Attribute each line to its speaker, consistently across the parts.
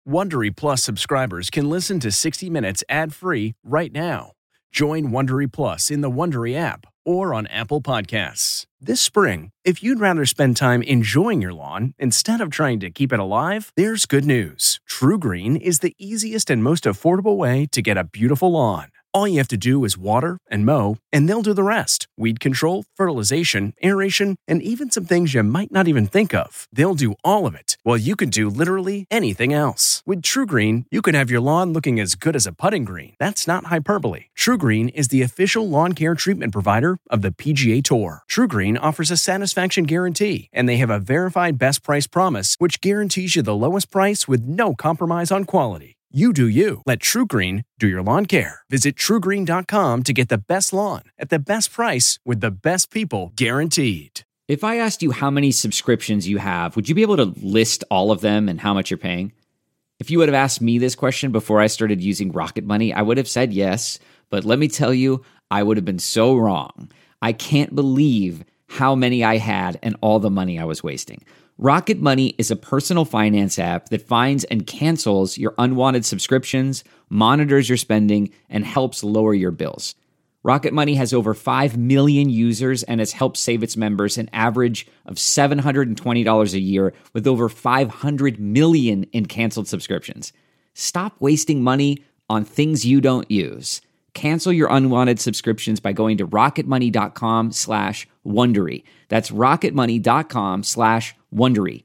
Speaker 1: Wondery Plus subscribers can listen to 60 Minutes ad-free right now. Join Wondery Plus in the Wondery app or on Apple Podcasts. This spring, if you'd rather spend time enjoying your lawn instead of trying to keep it alive, there's good news. TruGreen is the easiest and most affordable way to get a beautiful lawn. All you have to do is water and mow, and they'll do the rest. Weed control, fertilization, aeration, and even some things you might not even think of. They'll do all of it, while you can do literally anything else. With TruGreen, you can have your lawn looking as good as a putting green. That's not hyperbole. TruGreen is the official lawn care treatment provider of the PGA Tour. TruGreen offers a satisfaction guarantee, and they have a verified best price promise, which guarantees you the lowest price with no compromise on quality. You do you. Let TruGreen do your lawn care. Visit TruGreen.com to get the best lawn at the best price with the best people guaranteed.
Speaker 2: If I asked you how many subscriptions you have, would you be able to list all of them and how much you're paying? If you would have asked me this question before I started using Rocket Money, I would have said yes, but let me tell you, I would have been so wrong. I can't believe how many I had and all the money I was wasting. Rocket Money is a personal finance app that finds and cancels your unwanted subscriptions, monitors your spending, and helps lower your bills. Rocket Money has over 5 million users and has helped save its members an average of $720 a year with over 500 million in canceled subscriptions. Stop wasting money on things you don't use. Cancel your unwanted subscriptions by going to rocketmoney.com/Wondery. That's rocketmoney.com/Wondery.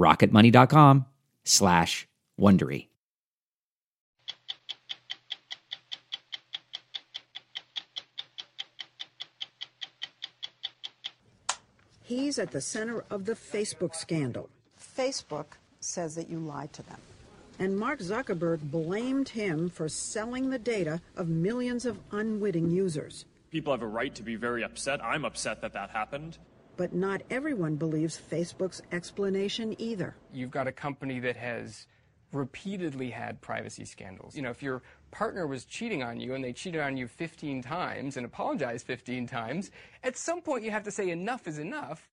Speaker 2: rocketmoney.com/Wondery.
Speaker 3: He's at the center of the Facebook scandal.
Speaker 4: Facebook says that you lied to them.
Speaker 3: And Mark Zuckerberg blamed him for selling the data of millions of unwitting users.
Speaker 5: People have a right to be very upset. I'm upset that that happened.
Speaker 3: But not everyone believes Facebook's explanation either.
Speaker 6: You've got a company that has repeatedly had privacy scandals. You know, if your partner was cheating on you and they cheated on you 15 times and apologized 15 times, at some point you have to say enough is enough.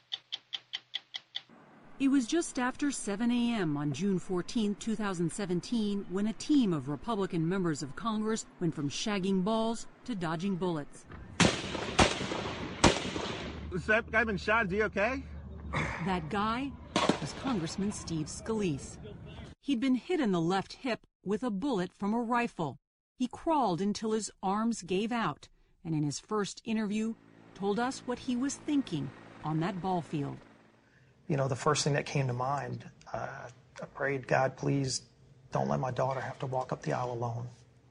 Speaker 7: It was just after 7 a.m. on June 14, 2017, when a team of Republican members of Congress went from shagging balls to dodging bullets.
Speaker 8: Has that guy been shot? Is he okay?
Speaker 7: That guy was Congressman Steve Scalise. He'd been hit in the left hip with a bullet from a rifle. He crawled until his arms gave out, and in his first interview, told us what he was thinking on that ball field.
Speaker 9: You know, the first thing that came to mind, I prayed, God, please don't let my daughter have to walk up the aisle alone.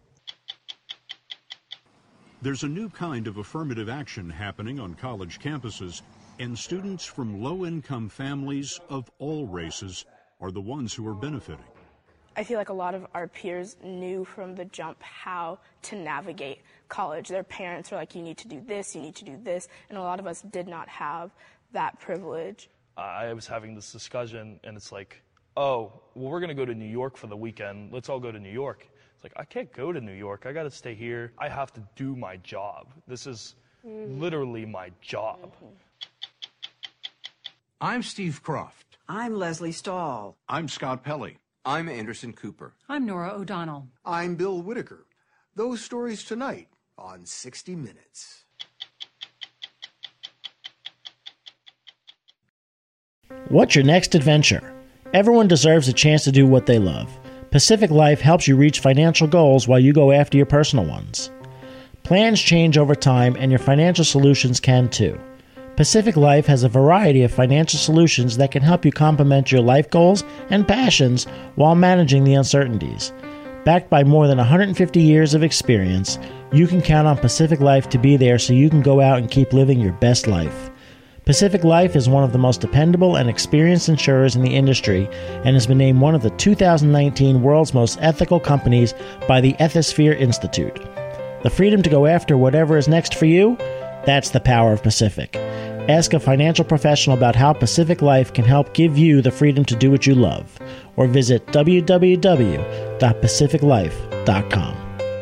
Speaker 10: There's a new kind of affirmative action happening on college campuses, and students from low-income families of all races are the ones who are benefiting.
Speaker 11: I feel like a lot of our peers knew from the jump how to navigate college. Their parents were like, you need to do this, you need to do this, and a lot of us did not have that privilege.
Speaker 5: I was having this discussion, and it's like, oh, well, we're going to go to New York for the weekend. Let's all go to New York. It's like, I can't go to New York. I got to stay here. I have to do my job. This is literally my job.
Speaker 12: I'm Steve Croft.
Speaker 3: I'm Leslie Stahl.
Speaker 12: I'm Scott Pelley.
Speaker 13: I'm Anderson Cooper.
Speaker 7: I'm Nora O'Donnell.
Speaker 14: I'm Bill Whitaker. Those stories tonight on 60 Minutes.
Speaker 15: What's your next adventure? Everyone deserves a chance to do what they love. Pacific Life helps you reach financial goals while you go after your personal ones. Plans change over time, and your financial solutions can too. Pacific Life has a variety of financial solutions that can help you complement your life goals and passions while managing the uncertainties. Backed by more than 150 years of experience, you can count on Pacific Life to be there so you can go out and keep living your best life. Pacific Life is one of the most dependable and experienced insurers in the industry and has been named one of the 2019 World's Most Ethical Companies by the Ethisphere Institute. The freedom to go after whatever is next for you? That's the power of Pacific. Ask a financial professional about how Pacific Life can help give you the freedom to do what you love, or visit www.pacificlife.com.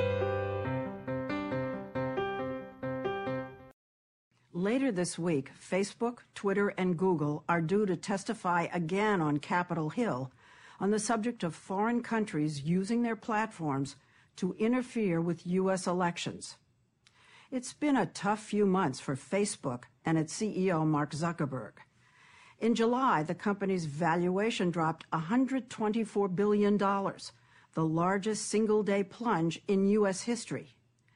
Speaker 3: Later this week, Facebook, Twitter, and Google are due to testify again on Capitol Hill on the subject of foreign countries using their platforms to interfere with U.S. elections. It's been a tough few months for Facebook and its CEO, Mark Zuckerberg. In July, the company's valuation dropped $124 billion, the largest single-day plunge in U.S. history.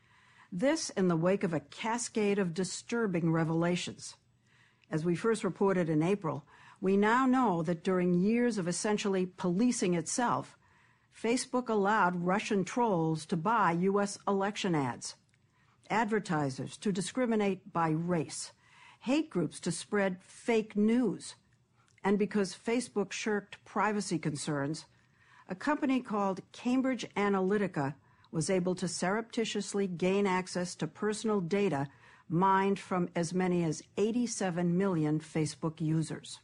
Speaker 3: This in the wake of a cascade of disturbing revelations. As we first reported in April, we now know that during years of essentially policing itself, Facebook allowed Russian trolls to buy U.S. election ads, advertisers to discriminate by race, hate groups to spread fake news. And because Facebook shirked privacy concerns, a company called Cambridge Analytica was able to surreptitiously gain access to personal data mined from as many as 87 million Facebook users.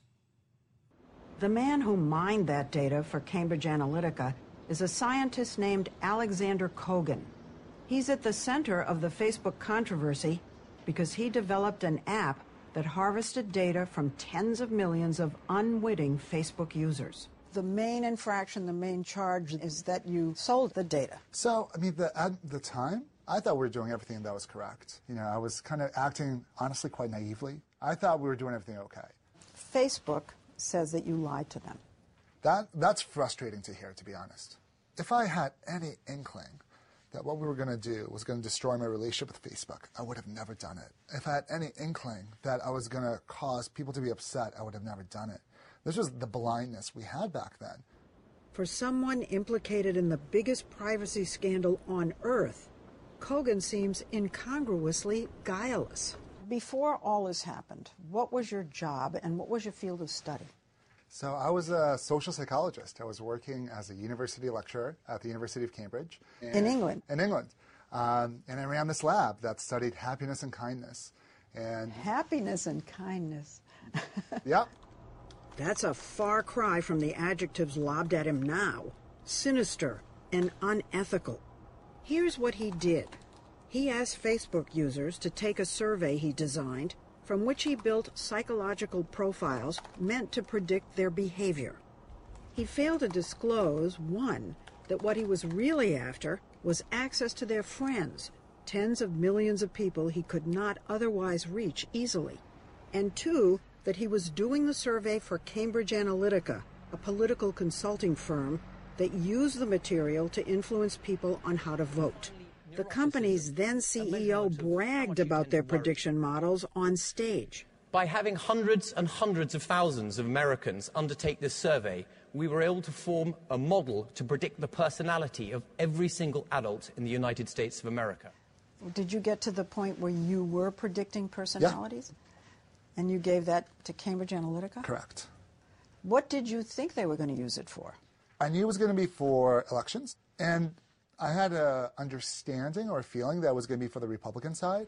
Speaker 3: The man who mined that data for Cambridge Analytica is a scientist named Alexander Kogan. He's at the center of the Facebook controversy because he developed an app that harvested data from tens of millions of unwitting Facebook users.
Speaker 4: The main infraction, the main charge is that you sold the data.
Speaker 13: So, I mean, at the time, I thought we were doing everything that was correct. You know, I was kind of acting, honestly, quite naively. I thought we were doing everything okay.
Speaker 4: Facebook says that you lied to them.
Speaker 13: That's frustrating to hear, to be honest. If I had any inkling that what we were going to do was going to destroy my relationship with Facebook, I would have never done it. If I had any inkling that I was going to cause people to be upset, I would have never done it. This was the blindness we had back then.
Speaker 3: For someone implicated in the biggest privacy scandal on Earth, Kogan seems incongruously guileless.
Speaker 4: Before all this happened, what was your job and what was your field of study?
Speaker 13: So I was a social psychologist. I was working as a university lecturer at the University of Cambridge.
Speaker 4: In England?
Speaker 13: In England. And I ran this lab that studied happiness and kindness. And
Speaker 4: happiness and kindness.
Speaker 13: Yeah.
Speaker 3: That's a far cry from the adjectives lobbed at him now. Sinister and unethical. Here's what he did. He asked Facebook users to take a survey he designed from which he built psychological profiles meant to predict their behavior. He failed to disclose, one, that what he was really after was access to their friends, tens of millions of people he could not otherwise reach easily, and two, that he was doing the survey for Cambridge Analytica, a political consulting firm that used the material to influence people on how to vote. The company's then CEO bragged about their prediction models on stage.
Speaker 16: By having hundreds and hundreds of thousands of Americans undertake this survey, we were able to form a model to predict the personality of every single adult in the United States of America.
Speaker 4: Did you get to the point where you were predicting personalities? Yeah. And you gave that to Cambridge Analytica?
Speaker 13: Correct.
Speaker 4: What did you think they were going to use it for?
Speaker 13: I knew it was going to be for elections, and I had an understanding or a feeling that it was going to be for the Republican side.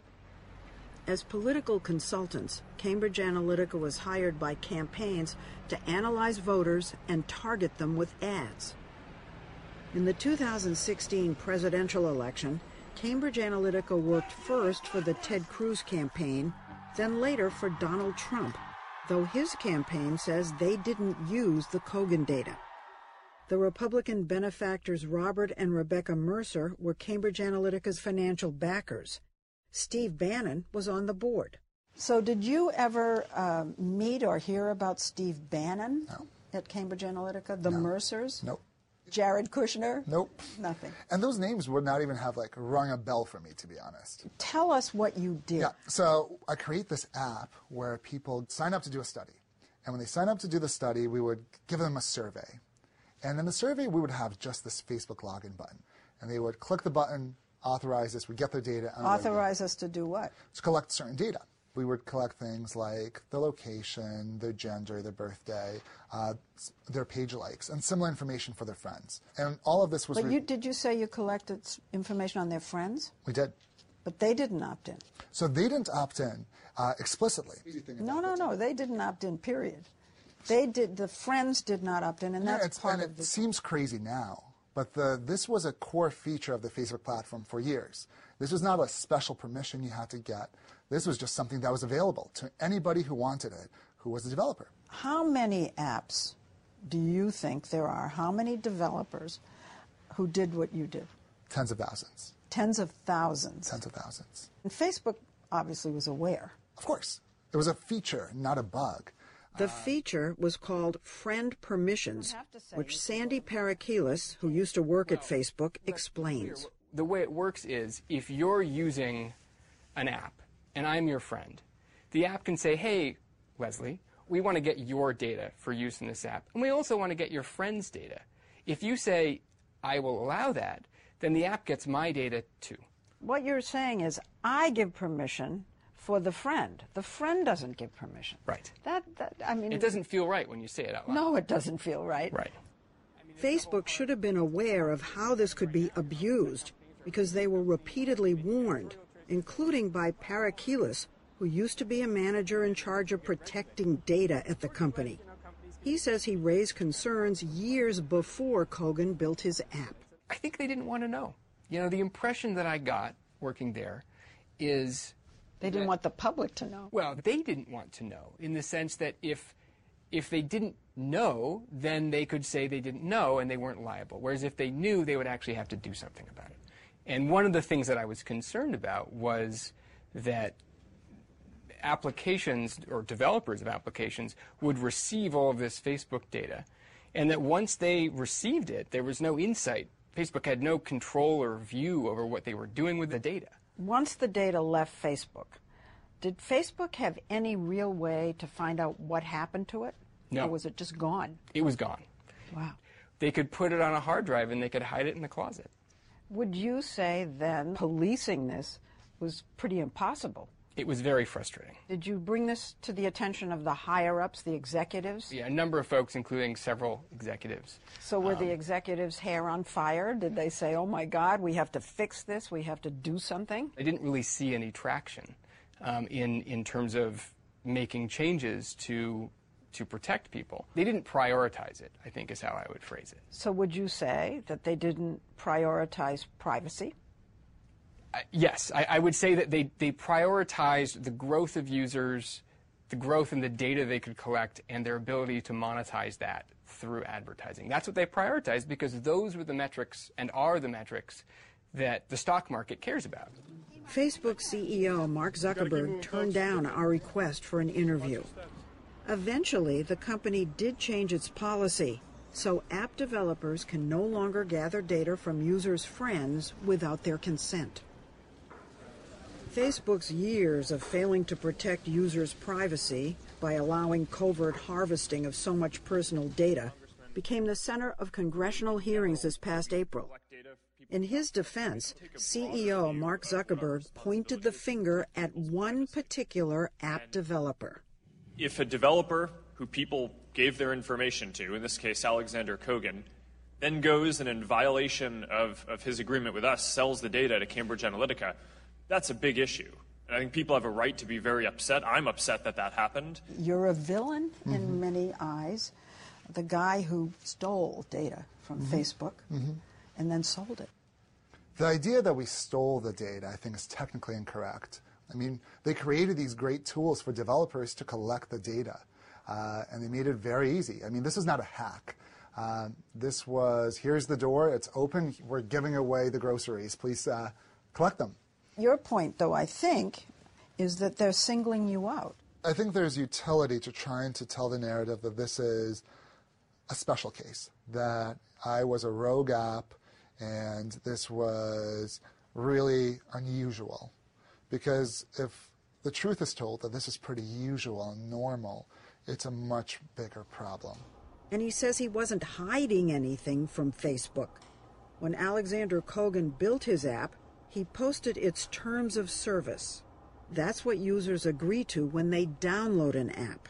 Speaker 3: As political consultants, Cambridge Analytica was hired by campaigns to analyze voters and target them with ads. In the 2016 presidential election, Cambridge Analytica worked first for the Ted Cruz campaign, then later for Donald Trump, though his campaign says they didn't use the Kogan data. The Republican benefactors Robert and Rebecca Mercer were Cambridge Analytica's financial backers. Steve Bannon was on the board.
Speaker 4: So did you ever meet or hear about Steve Bannon?
Speaker 13: No.
Speaker 4: At Cambridge Analytica? The
Speaker 13: No.
Speaker 4: Mercers?
Speaker 13: Nope.
Speaker 4: Jared Kushner?
Speaker 13: Nope.
Speaker 4: Nothing.
Speaker 13: And those names would not even have, rung a bell for me, to be honest.
Speaker 4: Tell us what you did.
Speaker 13: Yeah, so I create this app where people sign up to do a study. And when they sign up to do the study, we would give them a survey. And in the survey, we would have just this Facebook login button. And they would click the button, authorize this, we'd get their data.
Speaker 4: Authorize us to do what?
Speaker 13: To collect certain data. We would collect things like the location, their gender, their birthday, their page likes, and similar information for their friends. And all of this was...
Speaker 4: But did you say you collected information on their friends?
Speaker 13: We did.
Speaker 4: But they didn't opt in.
Speaker 13: So they didn't opt in explicitly.
Speaker 4: No, they didn't opt in, period. They did. The friends did not opt in, and that's part of
Speaker 13: it. It seems crazy now, but this was a core feature of the Facebook platform for years. This was not a special permission you had to get. This was just something that was available to anybody who wanted it, who was a developer.
Speaker 4: How many apps do you think there are? How many developers who did what you did?
Speaker 13: Tens of thousands.
Speaker 4: Tens of thousands.
Speaker 13: Tens of thousands.
Speaker 4: And Facebook obviously was aware.
Speaker 13: Of course. It was a feature, not a bug.
Speaker 3: The feature was called Friend Permissions, which Sandy Parakilas, who used to work at Facebook, explains.
Speaker 6: The way it works is if you're using an app and I'm your friend, the app can say, hey, Leslie, we want to get your data for use in this app, and we also want to get your friend's data. If you say, I will allow that, then the app gets my data too.
Speaker 4: What you're saying is I give permission for the friend. The friend doesn't give permission.
Speaker 6: Right.
Speaker 4: I mean,
Speaker 6: it doesn't feel right when you say it out loud.
Speaker 4: No, it doesn't feel right.
Speaker 6: Right.
Speaker 3: Facebook should have been aware of how this could be abused because they were repeatedly warned, including by Parakilas, who used to be a manager in charge of protecting data at the company. He says he raised concerns years before Kogan built his app.
Speaker 6: I think they didn't want to know. You know, the impression that I got working there is
Speaker 4: they didn't want the public to know.
Speaker 6: Well, they didn't want to know in the sense that if they didn't know, then they could say they didn't know and they weren't liable. Whereas if they knew, they would actually have to do something about it. And one of the things that I was concerned about was that applications or developers of applications would receive all of this Facebook data, and that once they received it, there was no insight. Facebook had no control or view over what they were doing with the data.
Speaker 4: Once the data left Facebook, did Facebook have any real way to find out what happened to it?
Speaker 6: No.
Speaker 4: Or was it just gone?
Speaker 6: It was gone.
Speaker 4: Wow.
Speaker 6: They could put it on a hard drive and they could hide it in the closet.
Speaker 4: Would you say then policing this was pretty impossible?
Speaker 6: It was very frustrating.
Speaker 4: Did you bring this to the attention of the higher-ups, the executives?
Speaker 6: Yeah, a number of folks, including several executives.
Speaker 4: So were the executives' hair on fire? Did they say, oh, my God, we have to fix this, we have to do something?
Speaker 6: I didn't really see any traction in terms of making changes to protect people. They didn't prioritize it, I think is how I would phrase it.
Speaker 4: So would you say that they didn't prioritize privacy?
Speaker 6: Yes, I would say that they prioritized the growth of users, the growth in the data they could collect, and their ability to monetize that through advertising. That's what they prioritized because those were the metrics and are the metrics that the stock market cares about.
Speaker 3: Facebook CEO Mark Zuckerberg turned down our request for an interview. Eventually, the company did change its policy, so app developers can no longer gather data from users' friends without their consent. Facebook's years of failing to protect users' privacy by allowing covert harvesting of so much personal data became the center of congressional hearings this past April. In his defense, CEO Mark Zuckerberg pointed the finger at one particular app developer.
Speaker 17: If a developer who people gave their information to, in this case Alexander Kogan, then goes and in violation of his agreement with us sells the data to Cambridge Analytica, that's a big issue. And I think people have a right to be very upset. I'm upset that that happened.
Speaker 4: You're a villain in many eyes. The guy who stole data from Facebook and then sold it.
Speaker 13: The idea that we stole the data, I think, is technically incorrect. I mean, they created these great tools for developers to collect the data, and they made it very easy. I mean, this is not a hack. This was, here's the door, it's open, we're giving away the groceries, please collect them.
Speaker 4: Your point, though, I think, is that they're singling you out.
Speaker 13: I think there's utility to trying to tell the narrative that this is a special case, that I was a rogue app and this was really unusual. Because if the truth is told that this is pretty usual and normal, it's a much bigger problem.
Speaker 3: And he says he wasn't hiding anything from Facebook. When Alexander Kogan built his app, he posted its terms of service. That's what users agree to when they download an app.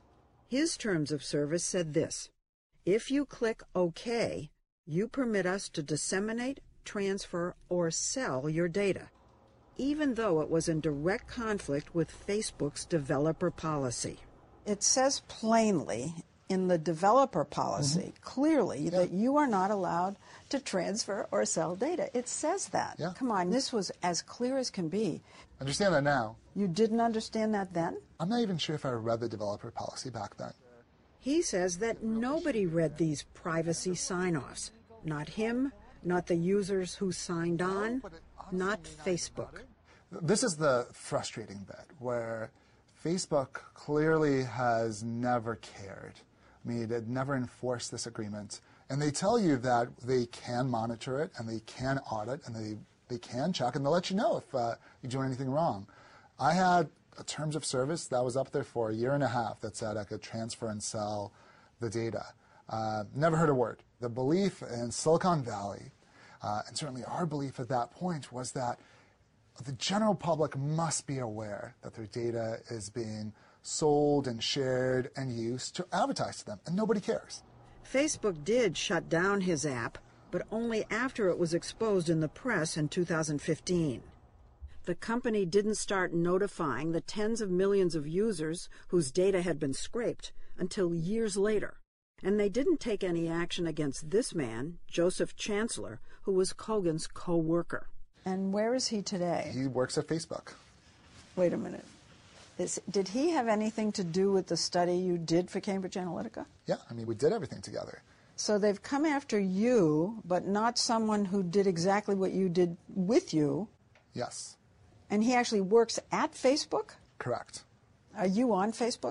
Speaker 3: His terms of service said this: if you click OK, you permit us to disseminate, transfer, or sell your data, even though it was in direct conflict with Facebook's developer policy.
Speaker 4: It says plainly in the developer policy, clearly, that you are not allowed to transfer or sell data. It says that.
Speaker 13: Yeah.
Speaker 4: Come on, this was as clear as can be.
Speaker 13: Understand that now.
Speaker 4: You didn't understand that then?
Speaker 13: I'm not even sure if I read the developer policy back then.
Speaker 3: He says that nobody read these privacy sign-offs. Not him, not the users who signed on, not Facebook.
Speaker 13: This is the frustrating bit, where Facebook clearly has never cared. I mean, it never enforced this agreement. And they tell you that they can monitor it, and they can audit, and they can check, and they'll let you know if you're doing anything wrong. I had a terms of service that was up there for 1.5 years that said I could transfer and sell the data. Never heard a word. The belief in Silicon Valley, and certainly our belief at that point, was that the general public must be aware that their data is being sold and shared and used to advertise to them, and nobody cares.
Speaker 3: Facebook did shut down his app, but only after it was exposed in the press in 2015. The company didn't start notifying the tens of millions of users whose data had been scraped until years later. And they didn't take any action against this man, Joseph Chancellor, who was Kogan's co-worker.
Speaker 4: And where is he today?
Speaker 13: He works at Facebook.
Speaker 4: Wait a minute. Did he have anything to do with the study you did for Cambridge Analytica?
Speaker 13: Yeah, I mean, we did everything together.
Speaker 4: So they've come after you, but not someone who did exactly what you did with you.
Speaker 13: Yes.
Speaker 4: And he actually works at Facebook?
Speaker 13: Correct.
Speaker 4: Are you on Facebook?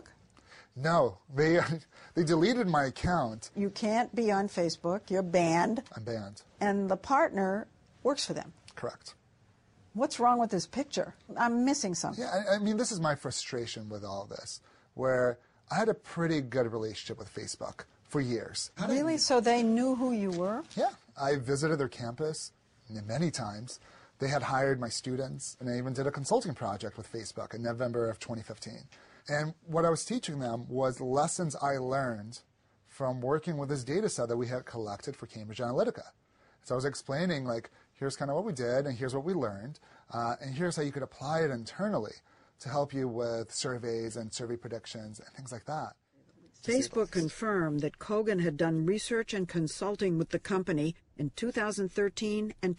Speaker 13: No, they deleted my account.
Speaker 4: You can't be on Facebook. You're banned.
Speaker 13: I'm banned.
Speaker 4: And the partner works for them.
Speaker 13: Correct.
Speaker 4: What's wrong with this picture? I'm missing something.
Speaker 13: Yeah, I mean, this is my frustration with all this, where I had a pretty good relationship with Facebook for years.
Speaker 4: Really? So they knew who you were?
Speaker 13: Yeah. I visited their campus many times. They had hired my students, and I even did a consulting project with Facebook in November of 2015. And what I was teaching them was lessons I learned from working with this data set that we had collected for Cambridge Analytica. So I was explaining, like, here's kind of what we did, and here's what we learned, and here's how you could apply it internally to help you with surveys and survey predictions and things like that.
Speaker 3: Facebook confirmed that Kogan had done research and consulting with the company in 2013 and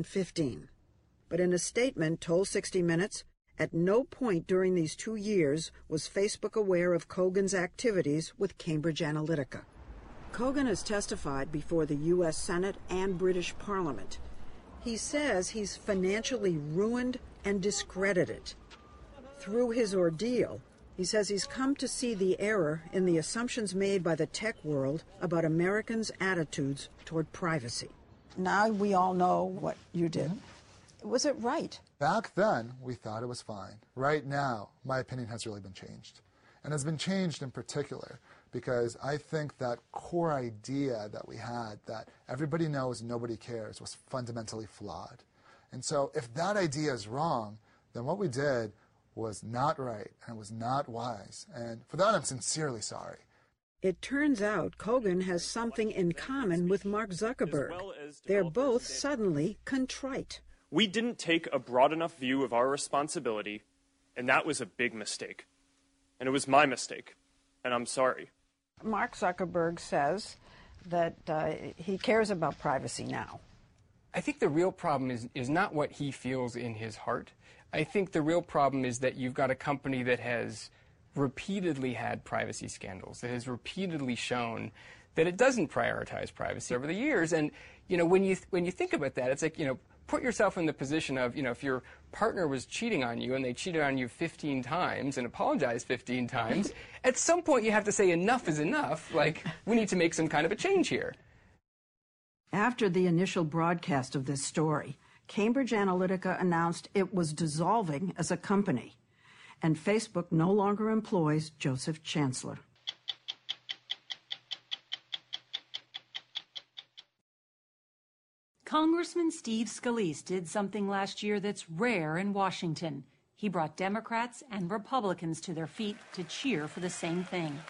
Speaker 3: 2015. But in a statement told 60 Minutes, at no point during these 2 years was Facebook aware of Kogan's activities with Cambridge Analytica. Kogan has testified before the U.S. Senate and British Parliament. He says he's financially ruined and discredited. Through his ordeal, he says he's come to see the error in the assumptions made by the tech world about Americans' attitudes toward privacy.
Speaker 4: Now we all know what you did. Was it right?
Speaker 13: Back then, we thought it was fine. Right now, my opinion has really been changed. And has been changed in particular because I think that core idea that we had, that everybody knows, nobody cares, was fundamentally flawed. And so if that idea is wrong, then what we did was not right and it was not wise. And for that, I'm sincerely sorry.
Speaker 3: It turns out Kogan has something in common with Mark Zuckerberg. They're both suddenly contrite.
Speaker 17: We didn't take a broad enough view of our responsibility, and that was a big mistake. And it was my mistake, and I'm sorry.
Speaker 4: Mark Zuckerberg says that he cares about privacy now.
Speaker 6: I think the real problem is not what he feels in his heart. I think the real problem is that you've got a company that has repeatedly had privacy scandals, that has repeatedly shown that it doesn't prioritize privacy over the years. And, you know, when you think about that, it's like, you know, put yourself in the position of, you know, if your partner was cheating on you and they cheated on you 15 times and apologized 15 times, at some point you have to say enough is enough. Like, we need to make some kind of a change here.
Speaker 3: After the initial broadcast of this story, Cambridge Analytica announced it was dissolving as a company, and Facebook no longer employs Joseph Chancellor.
Speaker 7: Congressman Steve Scalise did something last year that's rare in Washington. He brought Democrats and Republicans to their feet to cheer for the same thing.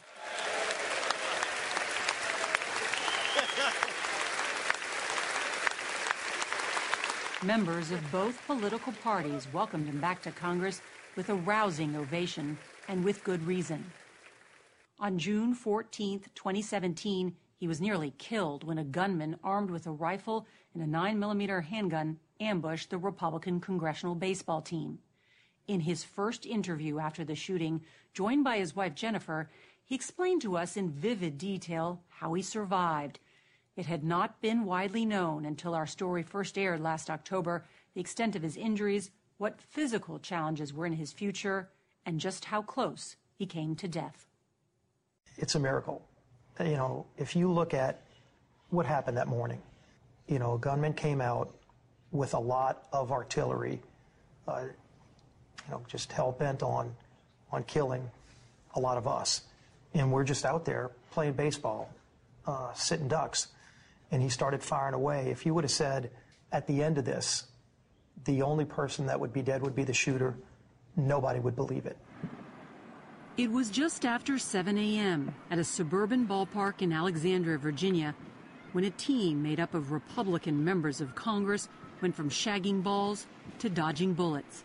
Speaker 7: Members of both political parties welcomed him back to Congress with a rousing ovation, and with good reason. On June 14, 2017, he was nearly killed when a gunman armed with a rifle and a 9mm handgun ambushed the Republican congressional baseball team. In his first interview after the shooting, joined by his wife Jennifer, He explained to us in vivid detail how he survived. It had not been widely known until our story first aired last October, the extent of his injuries, what physical challenges were in his future, and just how close he came to death.
Speaker 9: It's a miracle. You know, if you look at what happened that morning, you know, a gunman came out with a lot of artillery, you know, just hell-bent on killing a lot of us. And we're just out there playing baseball, sitting ducks, and he started firing away. If you would have said at the end of this, the only person that would be dead would be the shooter, nobody would believe it.
Speaker 7: It was just after 7 a.m. at a suburban ballpark in Alexandria, Virginia, when a team made up of Republican members of Congress went from shagging balls to dodging bullets.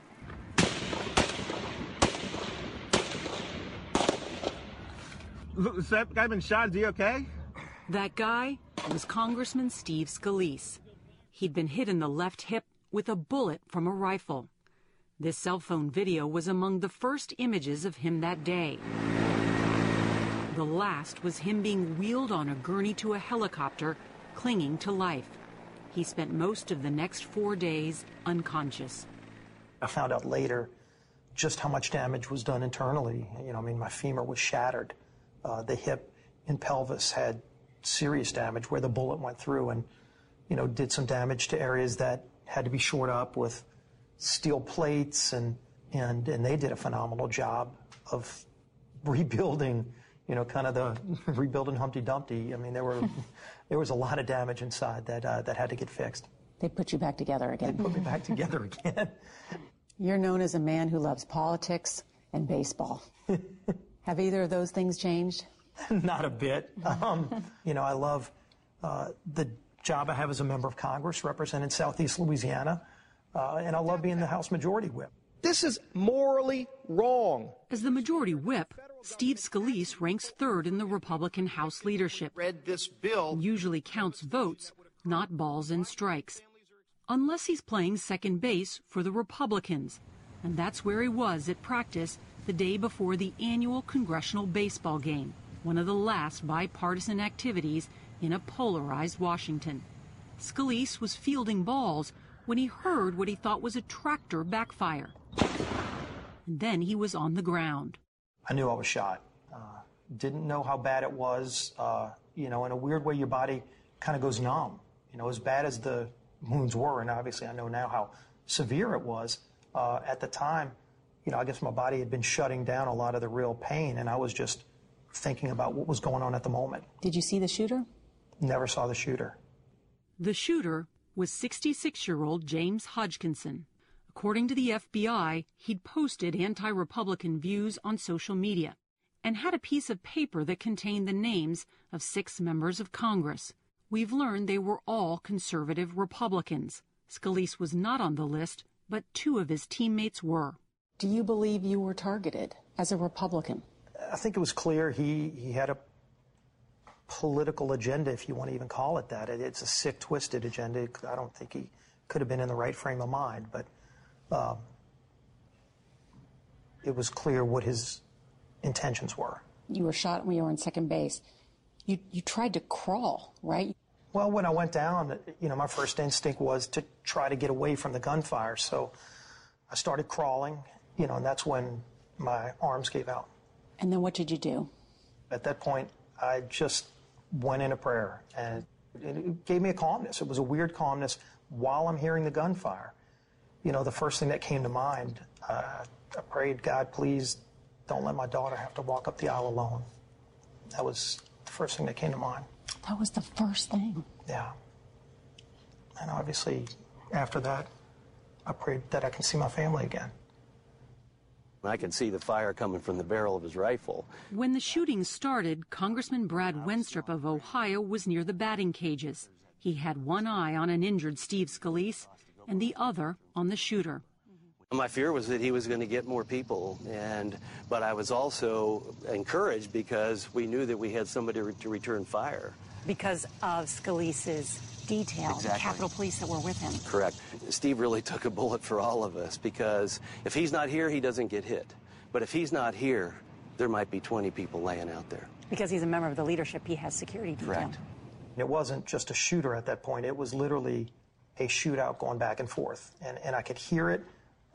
Speaker 8: Has that guy been shot? Is he okay?
Speaker 7: That guy was Congressman Steve Scalise. He'd been hit in the left hip with a bullet from a rifle. This cell phone video was among the first images of him that day. The last was him being wheeled on a gurney to a helicopter, clinging to life. He spent most of the next 4 days unconscious.
Speaker 9: I found out later just how much damage was done internally. You know, I mean, my femur was shattered. The hip and pelvis had serious damage where the bullet went through and, you know, did some damage to areas that had to be shored up with steel plates, and they did a phenomenal job of rebuilding, you know, kind of the rebuilding Humpty Dumpty. I mean, there was a lot of damage inside that had to get fixed.
Speaker 18: They put you back together again.
Speaker 9: They put me back together again.
Speaker 18: You're known as a man who loves politics and baseball. Have either of those things changed?
Speaker 9: Not a bit. You know, I love the job I have as a member of Congress representing Southeast Louisiana, and I love being the House Majority Whip.
Speaker 19: This is morally wrong.
Speaker 7: As the Majority Whip, Steve Scalise ranks third in the Republican House leadership.
Speaker 14: Read this bill.
Speaker 7: Usually counts votes, not balls and strikes. Unless he's playing second base for the Republicans. And that's where he was at practice the day before the annual congressional baseball game, one of the last bipartisan activities in a polarized Washington. Scalise was fielding balls when he heard what he thought was a tractor backfire. And then he was on the ground.
Speaker 9: I knew I was shot. Didn't know how bad it was. You know, in a weird way, your body kind of goes numb. You know, as bad as the wounds were, and obviously I know now how severe it was, at the time, you know, I guess my body had been shutting down a lot of the real pain, and I was just thinking about what was going on at the moment.
Speaker 18: Did you see the shooter?
Speaker 9: Never saw the shooter.
Speaker 7: The shooter was 66-year-old James Hodgkinson. According to the FBI, he'd posted anti-Republican views on social media and had a piece of paper that contained the names of 6 members of Congress. We've learned they were all conservative Republicans. Scalise was not on the list, but 2 of his teammates were.
Speaker 18: Do you believe you were targeted as a Republican?
Speaker 9: I think it was clear he had a political agenda, if you want to even call it that. It's a sick, twisted agenda. I don't think he could have been in the right frame of mind, but it was clear what his intentions were.
Speaker 18: You were shot when you were on second base. You tried to crawl, right?
Speaker 9: Well, when I went down, you know, my first instinct was to try to get away from the gunfire. So I started crawling, you know, and that's when my arms gave out.
Speaker 18: And then what did you do?
Speaker 9: At that point, I just went into prayer, and it gave me a calmness. It was a weird calmness while I'm hearing the gunfire. You know, the first thing that came to mind, I prayed, God, please don't let my daughter have to walk up the aisle alone. That was the first thing that came to mind.
Speaker 18: That was the first thing.
Speaker 9: Yeah. And obviously, after that, I prayed that I can see my family again.
Speaker 20: I could see the fire coming from the barrel of his rifle.
Speaker 7: When the shooting started, Congressman Brad Wenstrup of Ohio was near the batting cages. He had one eye on an injured Steve Scalise and the other on the shooter.
Speaker 20: My fear was that he was going to get more people, but I was also encouraged because we knew that we had somebody to return fire.
Speaker 18: Because of Scalise's detail,
Speaker 20: Exactly.
Speaker 18: The Capitol Police that were with him.
Speaker 20: Correct. Steve really took a bullet for all of us, because if he's not here, he doesn't get hit. But if he's not here, there might be 20 people laying out there.
Speaker 18: Because he's a member of the leadership, he has security detail.
Speaker 20: Correct.
Speaker 9: It wasn't just a shooter at that point. It was literally a shootout going back and forth. And I could hear it.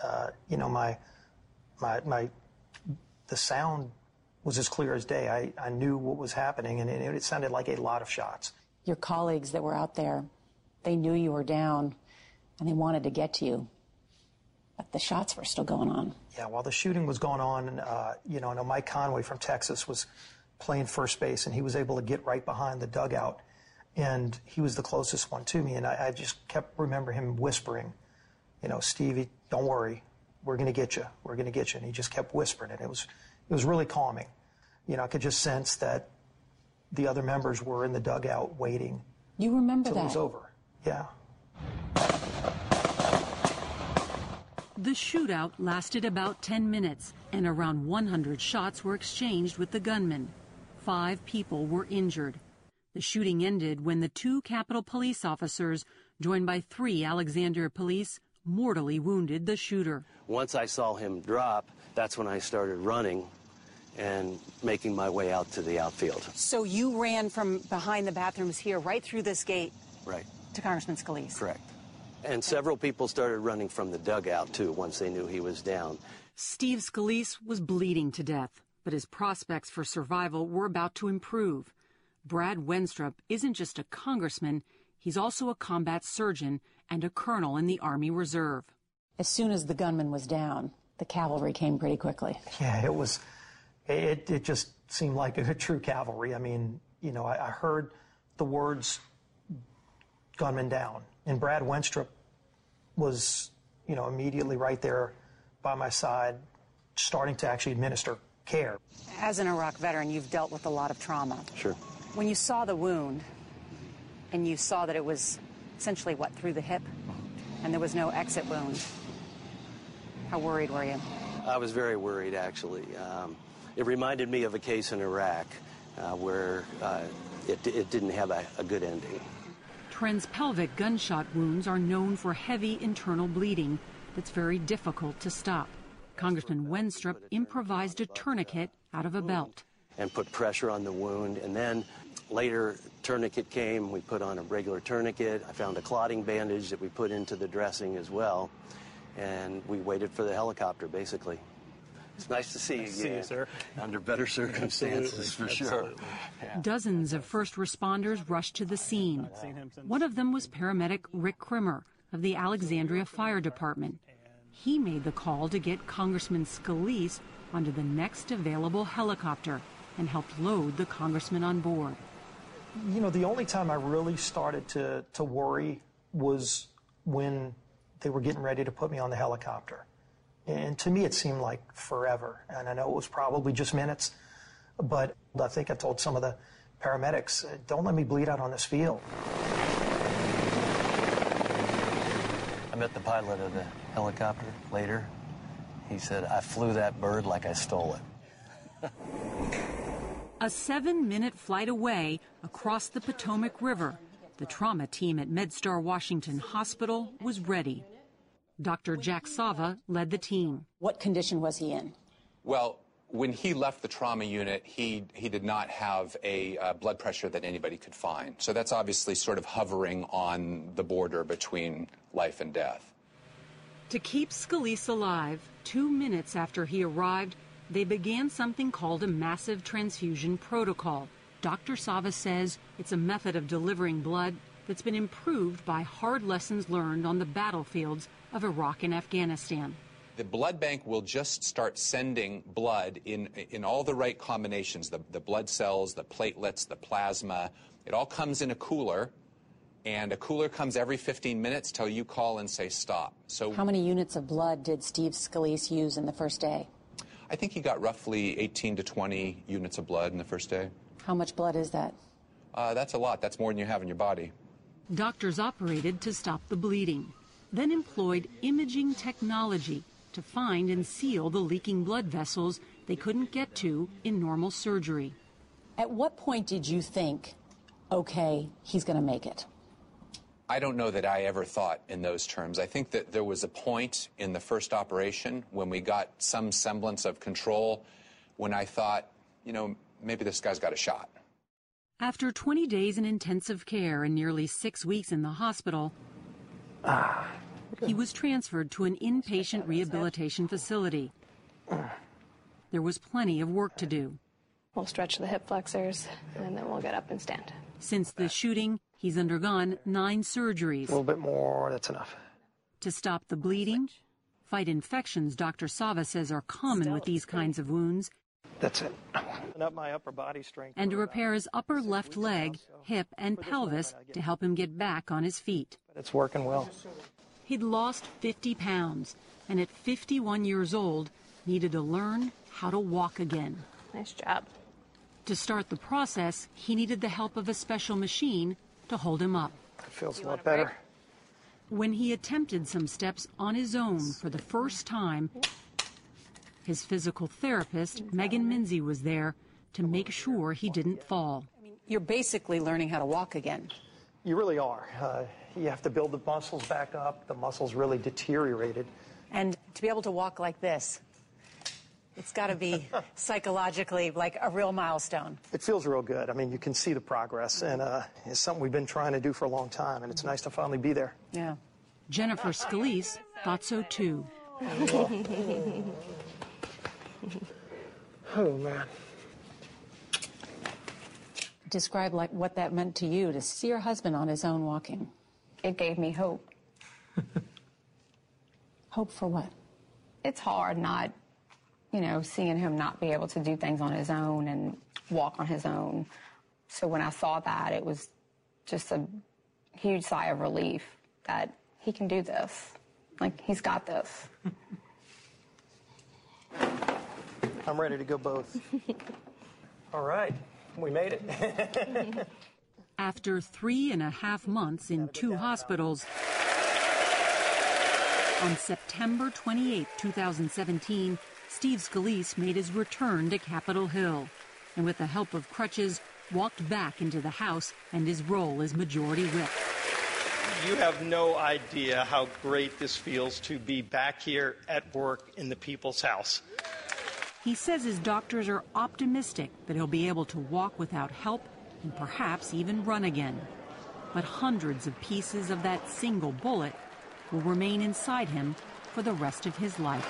Speaker 9: The sound was as clear as day. I knew what was happening, and it sounded like a lot of shots.
Speaker 18: Your colleagues that were out there, they knew you were down, and they wanted to get to you. But the shots were still going on.
Speaker 9: Yeah, while the shooting was going on, I know Mike Conway from Texas was playing first base, and he was able to get right behind the dugout. And he was the closest one to me, and I just kept remember him whispering, Stevie, don't worry, we're going to get you, we're going to get you. And he just kept whispering it. It was really calming. I could just sense that the other members were in the dugout waiting.
Speaker 18: You remember that?
Speaker 9: Till it was over. Yeah.
Speaker 7: The shootout lasted about 10 minutes, and around 100 shots were exchanged with the gunman. 5 people were injured. The shooting ended when the 2 Capitol Police officers, joined by 3 Alexandria police, mortally wounded the shooter.
Speaker 20: Once I saw him drop, that's when I started running and making my way out to the outfield.
Speaker 18: So you ran from behind the bathrooms here right through this gate?
Speaker 20: Right.
Speaker 18: To Congressman Scalise?
Speaker 20: Correct. And several people started running from the dugout, too, once they knew he was down.
Speaker 7: Steve Scalise was bleeding to death, but his prospects for survival were about to improve. Brad Wenstrup isn't just a congressman, he's also a combat surgeon and a colonel in the Army Reserve.
Speaker 18: As soon as the gunman was down, the cavalry came pretty quickly.
Speaker 9: Yeah, it just seemed like a true cavalry. I mean, I heard the words gunman down, and Brad Wenstrup was, immediately right there by my side, starting to actually administer care.
Speaker 18: As an Iraq veteran, you've dealt with a lot of trauma.
Speaker 20: Sure.
Speaker 18: When you saw the wound, and you saw that it was essentially, through the hip, and there was no exit wound, how worried were you?
Speaker 20: I was very worried, actually. It reminded me of a case in Iraq where it didn't have a good ending.
Speaker 7: Transpelvic gunshot wounds are known for heavy internal bleeding that's very difficult to stop. Congressman Wenstrup improvised a tourniquet out of a belt.
Speaker 20: And put pressure on the wound, and then later tourniquet came. We put on a regular tourniquet. I found a clotting bandage that we put into the dressing as well, and we waited for the helicopter, basically. It's nice to see you again.
Speaker 5: See you, sir.
Speaker 20: Under better circumstances, for sure.
Speaker 5: Yeah.
Speaker 7: Dozens of first responders rushed to the scene. One of them was paramedic Rick Krimmer of the Alexandria Fire Department. He made the call to get Congressman Scalise onto the next available helicopter and helped load the congressman on board.
Speaker 9: The only time I really started to worry was when they were getting ready to put me on the helicopter. And to me, it seemed like forever. And I know it was probably just minutes, but I think I told some of the paramedics, don't let me bleed out on this field.
Speaker 20: I met the pilot of the helicopter later. He said, I flew that bird like I stole it.
Speaker 7: A 7-minute flight away across the Potomac River, the trauma team at MedStar Washington Hospital was ready. Dr. Jack Sava led the team.
Speaker 18: What condition was he in?
Speaker 21: Well, when he left the trauma unit, he did not have a blood pressure that anybody could find. So that's obviously sort of hovering on the border between life and death.
Speaker 7: To keep Scalise alive, 2 minutes after he arrived, they began something called a massive transfusion protocol. Dr. Sava says it's a method of delivering blood that's been improved by hard lessons learned on the battlefields of Iraq and Afghanistan.
Speaker 21: The blood bank will just start sending blood in all the right combinations, the blood cells, the platelets, the plasma. It all comes in a cooler, and a cooler comes every 15 minutes till you call and say stop. So
Speaker 18: how many units of blood did Steve Scalise use in the first day?
Speaker 21: I think he got roughly 18 to 20 units of blood in the first day.
Speaker 18: How much blood is that?
Speaker 21: That's a lot. That's more than you have in your body.
Speaker 7: Doctors operated to stop the bleeding, then employed imaging technology to find and seal the leaking blood vessels they couldn't get to in normal surgery.
Speaker 18: At what point did you think, okay, he's going to make it?
Speaker 21: I don't know that I ever thought in those terms. I think that there was a point in the first operation when we got some semblance of control when I thought, maybe this guy's got a shot.
Speaker 7: After 20 days in intensive care and nearly 6 weeks in the hospital, he was transferred to an inpatient rehabilitation facility. There was plenty of work to do.
Speaker 1: We'll stretch the hip flexors, and then we'll get up and stand.
Speaker 7: Since the shooting, he's undergone 9 surgeries.
Speaker 9: A little bit more, that's enough.
Speaker 7: To stop the bleeding, fight infections Dr. Sava says are common with these kinds of wounds,
Speaker 9: That's it. And up my upper body strength.
Speaker 7: and to repair his upper left leg, hip, and pelvis to help him get back on his feet.
Speaker 9: It's working well.
Speaker 7: He'd lost 50 pounds, and at 51 years old, needed to learn how to walk again.
Speaker 1: Nice job.
Speaker 7: To start the process, he needed the help of a special machine to hold him up.
Speaker 9: It feels a lot better.
Speaker 7: When he attempted some steps on his own for the first time, his physical therapist, Megan Minzy, was there to make sure he didn't fall.
Speaker 18: You're basically learning how to walk again.
Speaker 9: You really are. You have to build the muscles back up. The muscles really deteriorated.
Speaker 18: And to be able to walk like this, it's got to be psychologically like a real milestone.
Speaker 9: It feels real good. I mean, you can see the progress, and it's something we've been trying to do for a long time, and it's nice to finally be there.
Speaker 7: Yeah. Jennifer Scalise thought so too.
Speaker 9: Oh, man.
Speaker 18: Describe like what that meant to you to see your husband on his own walking.
Speaker 1: It gave me hope.
Speaker 18: Hope for what?
Speaker 1: It's hard not, seeing him not be able to do things on his own and walk on his own. So when I saw that, it was just a huge sigh of relief that he can do this. Like, he's got this.
Speaker 9: I'm ready to go both. All right, we made it.
Speaker 7: After 3.5 months in 2 hospitals, on September 28, 2017, Steve Scalise made his return to Capitol Hill, and with the help of crutches, walked back into the House and his role as Majority Whip.
Speaker 19: You have no idea how great this feels to be back here at work in the People's House.
Speaker 7: He says his doctors are optimistic that he'll be able to walk without help and perhaps even run again. But hundreds of pieces of that single bullet will remain inside him for the rest of his life.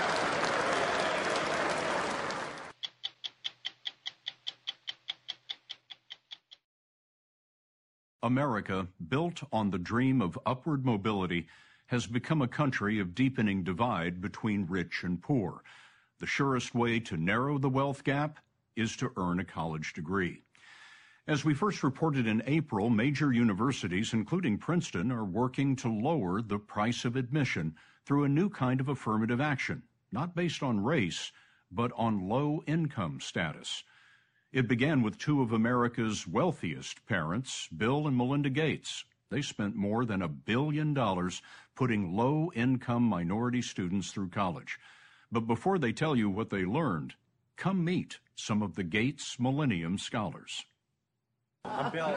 Speaker 10: America, built on the dream of upward mobility, has become a country of deepening divide between rich and poor. The surest way to narrow the wealth gap is to earn a college degree. As we first reported in April, major universities, including Princeton, are working to lower the price of admission through a new kind of affirmative action, not based on race, but on low-income status. It began with 2 of America's wealthiest parents, Bill and Melinda Gates. They spent more than $1 billion putting low-income minority students through college. But before they tell you what they learned, come meet some of the Gates Millennium Scholars.
Speaker 8: I'm Bill.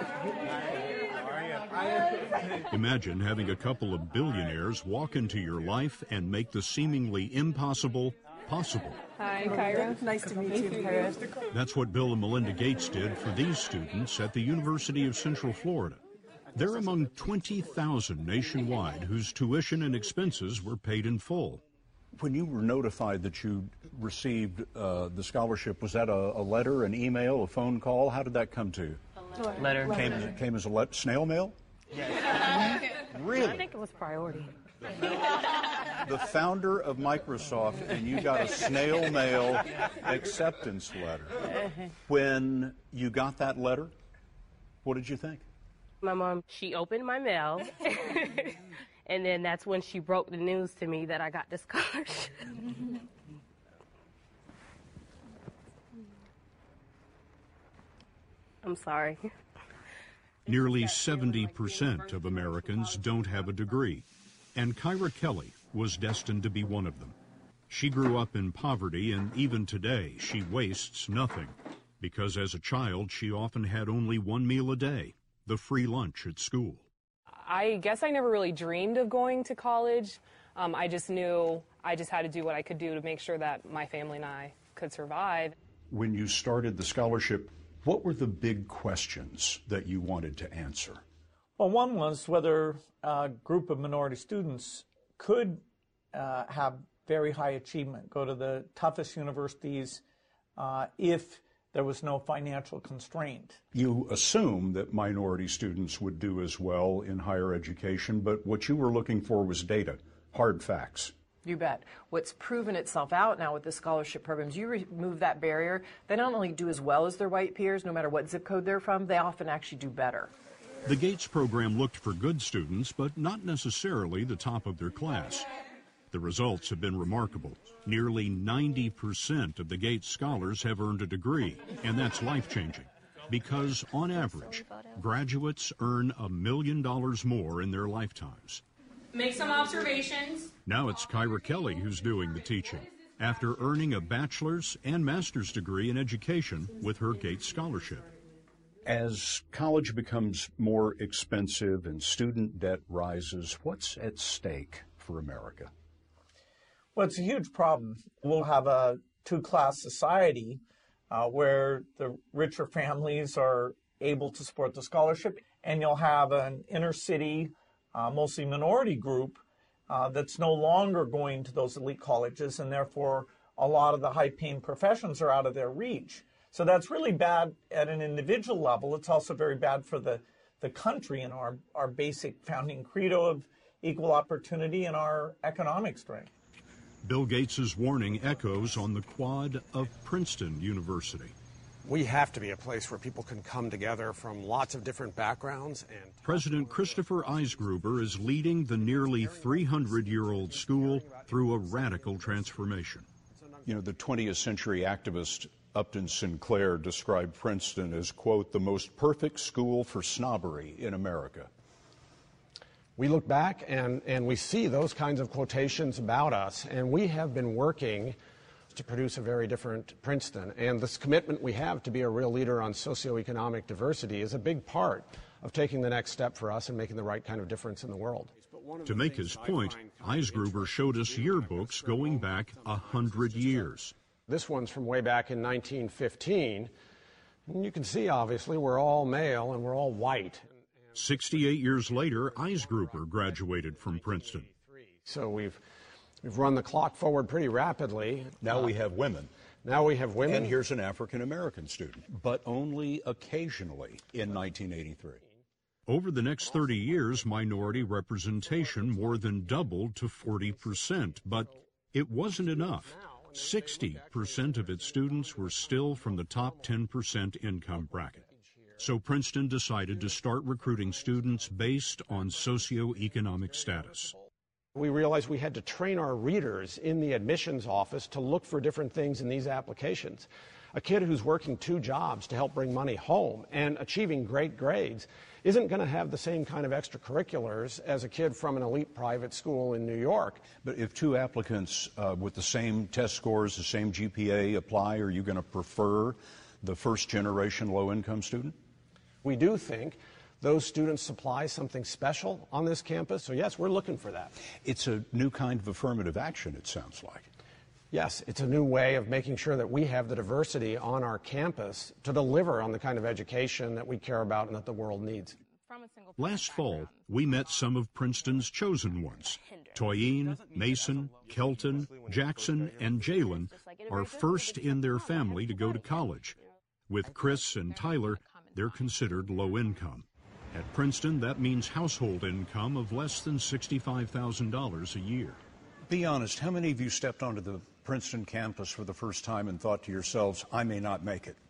Speaker 10: Imagine having a couple of billionaires walk into your life and make the seemingly impossible possible.
Speaker 1: Hi, Kyra.
Speaker 4: Nice to meet you, Kyra.
Speaker 10: That's what Bill and Melinda Gates did for these students at the University of Central Florida. They're among 20,000 nationwide whose tuition and expenses were paid in full. When you were notified that you received the scholarship, was that a letter, an email, a phone call? How did that come to you?
Speaker 6: Letter.
Speaker 10: Came as a snail mail?
Speaker 1: Yes.
Speaker 10: Really?
Speaker 1: I think it was priority.
Speaker 10: The founder of Microsoft, and you got a snail mail acceptance letter. When you got that letter, what did you think?
Speaker 22: My mom, she opened my mail, and then that's when she broke the news to me that I got this scholarship. I'm sorry.
Speaker 10: Nearly 70% of Americans don't have a degree, and Kyra Kelly was destined to be one of them. She grew up in poverty, and even today she wastes nothing, because as a child she often had only one meal a day, the free lunch at school.
Speaker 23: I guess I never really dreamed of going to college. I just knew I just had to do what I could do to make sure that my family and I could survive.
Speaker 10: When you started the scholarship, what were the big questions that you wanted to answer?
Speaker 2: Well, one was whether a group of minority students could have very high achievement, go to the toughest universities if there was no financial constraint.
Speaker 10: You assume that minority students would do as well in higher education, but what you were looking for was data, hard facts.
Speaker 11: You bet. What's proven itself out now with the scholarship programs, you remove that barrier, they not only do as well as their white peers, no matter what zip code they're from, they often actually do better.
Speaker 10: The Gates program looked for good students, but not necessarily the top of their class. The results have been remarkable. Nearly 90% of the Gates scholars have earned a degree, and that's life-changing. Because, on average, graduates earn $1 million more in their lifetimes.
Speaker 12: Make some observations.
Speaker 10: Now it's Kyra Kelly who's doing the teaching, after earning a bachelor's and master's degree in education with her Gates scholarship. As college becomes more expensive and student debt rises, what's at stake for America?
Speaker 2: Well, it's a huge problem. We'll have a two-class society where the richer families are able to support the scholarship, and you'll have an inner-city, mostly minority group that's no longer going to those elite colleges, and therefore a lot of the high-paying professions are out of their reach. So that's really bad at an individual level. It's also very bad for the country and our basic founding credo of equal opportunity and our economic strength.
Speaker 10: Bill Gates' warning echoes on the quad of Princeton University.
Speaker 24: We have to be a place where people can come together from lots of different backgrounds. And
Speaker 10: President Christopher Eisgruber is leading the nearly 300-year-old school through a radical transformation. You know, the 20th century activist Upton Sinclair described Princeton as, quote, the most perfect school for snobbery in America.
Speaker 24: We look back and we see those kinds of quotations about us, and we have been working to produce a very different Princeton. And this commitment we have to be a real leader on socioeconomic diversity is a big part of taking the next step for us and making the right kind of difference in the world.
Speaker 10: To make his point, Eisgruber showed us yearbooks going back 100 years.
Speaker 24: This one's from way back in 1915. And you can see, obviously, we're all male and we're all white.
Speaker 10: 68 years later, Eisgruber graduated from Princeton.
Speaker 24: So we've run the clock forward pretty rapidly.
Speaker 10: Now we have women.
Speaker 24: Now we have women.
Speaker 10: And here's an African-American student, but only occasionally in 1983. Over the next 30 years, minority representation more than doubled to 40%, but it wasn't enough. 60% of its students were still from the top 10% income bracket. So Princeton decided to start recruiting students based on socioeconomic status.
Speaker 24: We realized we had to train our readers in the admissions office to look for different things in these applications. A kid who's working 2 jobs to help bring money home and achieving great grades isn't going to have the same kind of extracurriculars as a kid from an elite private school in New York.
Speaker 10: But if 2 applicants with the same test scores, the same GPA apply, are you going to prefer the first-generation low-income student?
Speaker 24: We do think those students supply something special on this campus, so yes, we're looking for that.
Speaker 10: It's a new kind of affirmative action, it sounds like.
Speaker 24: Yes, it's a new way of making sure that we have the diversity on our campus to deliver on the kind of education that we care about and that the world needs.
Speaker 10: Last fall, we met some of Princeton's chosen ones. Toyin, Mason, Kelton, Jackson, and Jalen are first in their family to go to college. With Chris and Tyler, they're considered low income. At Princeton, that means household income of less than $65,000 a year. Be honest, how many of you stepped onto the Princeton campus for the first time and thought to yourselves, I may not make it?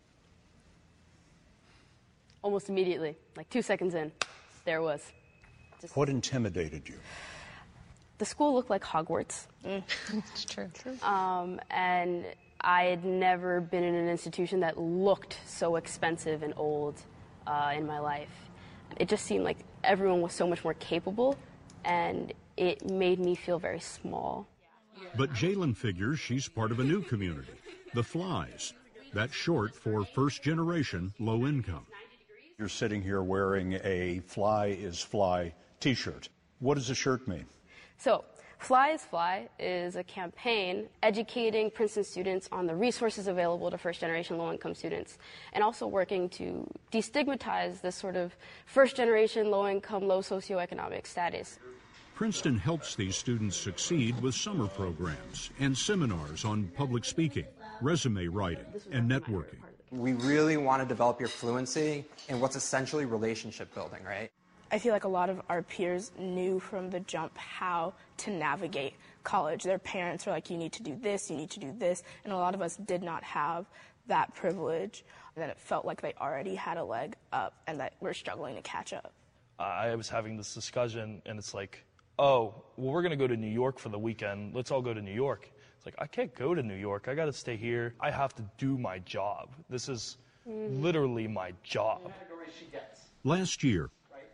Speaker 12: Almost immediately, like 2 seconds in, there it was.
Speaker 10: What intimidated you?
Speaker 12: The school looked like Hogwarts.
Speaker 1: It's true.
Speaker 12: And I had never been in an institution that looked so expensive and old in my life. It just seemed like everyone was so much more capable, and it made me feel very small.
Speaker 10: But Jalen figures she's part of a new community, the Flies. That's short for first-generation low income. You're sitting here wearing a Fly is Fly t-shirt. What does the shirt mean?
Speaker 12: So Fly is Fly is a campaign educating Princeton students on the resources available to first-generation low-income students, and also working to destigmatize this sort of first-generation low-income, low socioeconomic status.
Speaker 10: Princeton helps these students succeed with summer programs and seminars on public speaking, resume writing, and networking.
Speaker 13: We really want to develop your fluency in what's essentially relationship building, right?
Speaker 15: I feel like a lot of our peers knew from the jump how to navigate college. Their parents were like, you need to do this, you need to do this, and a lot of us did not have that privilege. And then it felt like they already had a leg up and that we're struggling to catch up.
Speaker 5: I was having this discussion, and it's like, oh, well, we're going to go to New York for the weekend. Let's all go to New York. It's like, I can't go to New York. I got to stay here. I have to do my job. This is literally my job.
Speaker 10: Last year,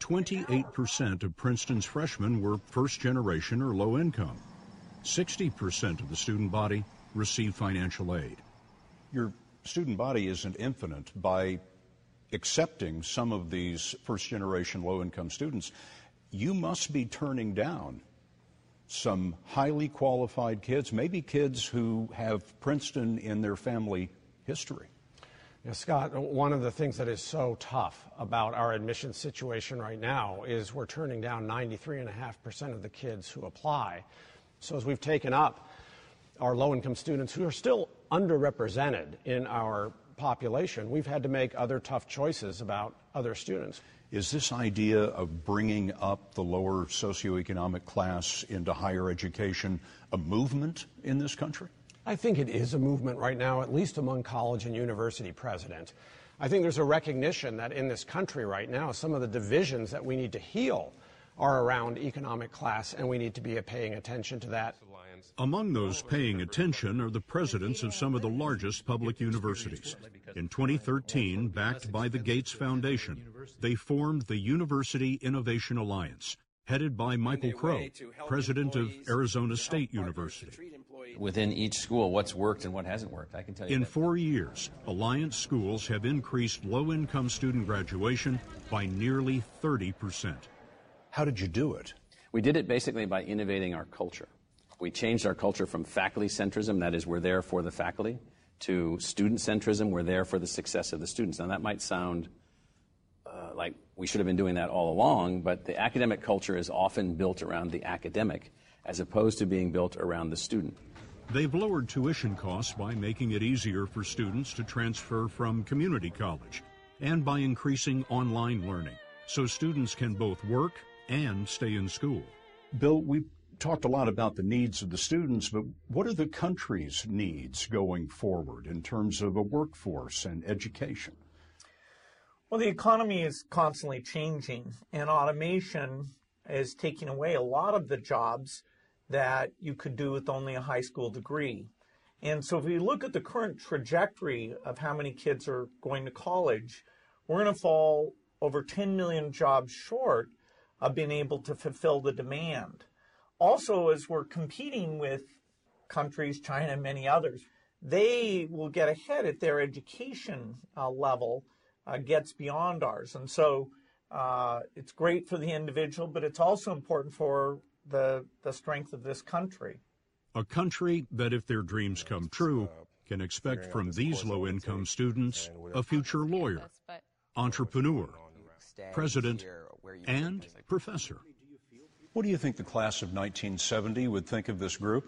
Speaker 10: 28% of Princeton's freshmen were first-generation or low income. 60% of the student body received financial aid. Your student body isn't infinite. By accepting some of these first-generation low-income students, you must be turning down some highly qualified kids, maybe kids who have Princeton in their family history.
Speaker 24: Yeah, Scott, one of the things that is so tough about our admissions situation right now is we're turning down 93.5% of the kids who apply. So as we've taken up our low-income students who are still underrepresented in our population, we've had to make other tough choices about other students.
Speaker 10: Is this idea of bringing up the lower socioeconomic class into higher education a movement in this country?
Speaker 24: I think it is a movement right now, at least among college and university presidents. I think there's a recognition that in this country right now, some of the divisions that we need to heal are around economic class, and we need to be paying attention to that.
Speaker 10: Among those paying attention are the presidents of some of the largest public universities. In 2013, backed by the Gates Foundation, they formed the University Innovation Alliance, headed by Michael Crow, president of Arizona State University.
Speaker 16: Within each school, what's worked and what hasn't worked, I can tell you.
Speaker 10: In 4 years, Alliance schools have increased low-income student graduation by nearly 30%. How did you do it?
Speaker 16: We did it basically by innovating our culture. We changed our culture from faculty centrism, that is, we're there for the faculty, to student centrism, we're there for the success of the students. Now, that might sound like we should have been doing that all along, but the academic culture is often built around the academic as opposed to being built around the student.
Speaker 10: They've lowered tuition costs by making it easier for students to transfer from community college and by increasing online learning so students can both work and stay in school. Bill, we talked a lot about the needs of the students, but what are the country's needs going forward in terms of a workforce and education?
Speaker 2: Well, the economy is constantly changing, and automation is taking away a lot of the jobs that you could do with only a high school degree. And so if we look at the current trajectory of how many kids are going to college, we're going to fall over 10 million jobs short of being able to fulfill the demand. Also, as we're competing with countries, China and many others, they will get ahead at their education level gets beyond ours. And so it's great for the individual, but it's also important for the strength of this country.
Speaker 10: A country that, if their dreams come true, can expect from these low-income students a future lawyer, entrepreneur, president, and professor. What do you think the class of 1970 would think of this group?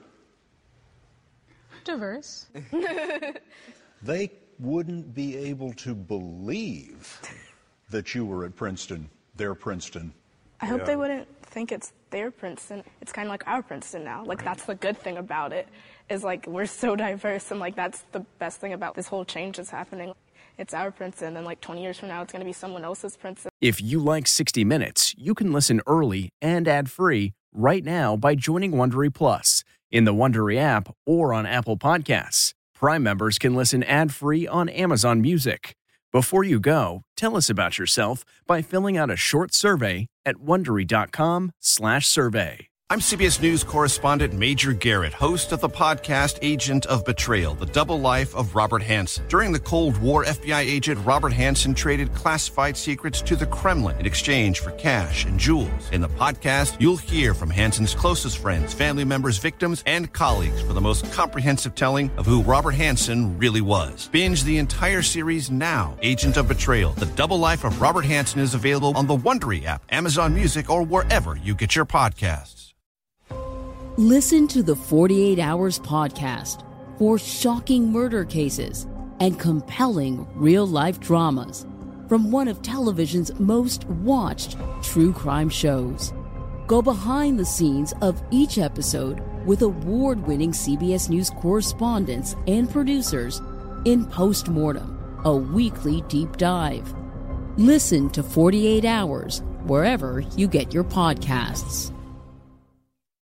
Speaker 17: Diverse.
Speaker 10: They wouldn't be able to believe that you were at Princeton, their Princeton.
Speaker 15: I hope they wouldn't think it's their Princeton. It's kind of like our Princeton now. Like, that's the good thing about it, is like we're so diverse, and like that's the best thing about this whole change that's happening. It's our Princeton, and like 20 years from now, it's going to be someone else's Princeton.
Speaker 25: If you like 60 Minutes, you can listen early and ad-free right now by joining Wondery Plus in the Wondery app or on Apple Podcasts. Prime members can listen ad-free on Amazon Music. Before you go, tell us about yourself by filling out a short survey at Wondery.com/survey.
Speaker 3: I'm CBS News correspondent Major Garrett, host of the podcast Agent of Betrayal, The Double Life of Robert Hanssen. During the Cold War, FBI agent Robert Hanssen traded classified secrets to the Kremlin in exchange for cash and jewels. In the podcast, you'll hear from Hanssen's closest friends, family members, victims, and colleagues for the most comprehensive telling of who Robert Hanssen really was. Binge the entire series now. Agent of Betrayal, The Double Life of Robert Hanssen is available on the Wondery app, Amazon Music, or wherever you get your podcasts.
Speaker 14: Listen to the 48 Hours podcast for shocking murder cases and compelling real-life dramas from one of television's most watched true crime shows. Go behind the scenes of each episode with award-winning CBS News correspondents and producers in Postmortem, a weekly deep dive. Listen to 48 Hours wherever you get your podcasts.